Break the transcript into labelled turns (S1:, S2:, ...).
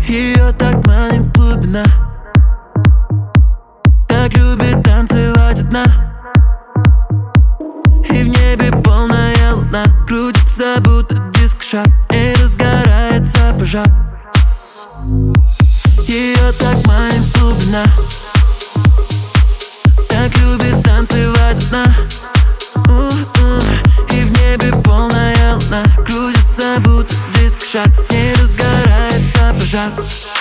S1: Ее так манит глубина, так любит танцевать одна. И в небе полная луна, крутится будто диск-шар, и разгорается пожар. Ее так манит глубина, так любит танцевать одна. И в небе полная луна, крутится будто диск-шар, и разгорается пожар.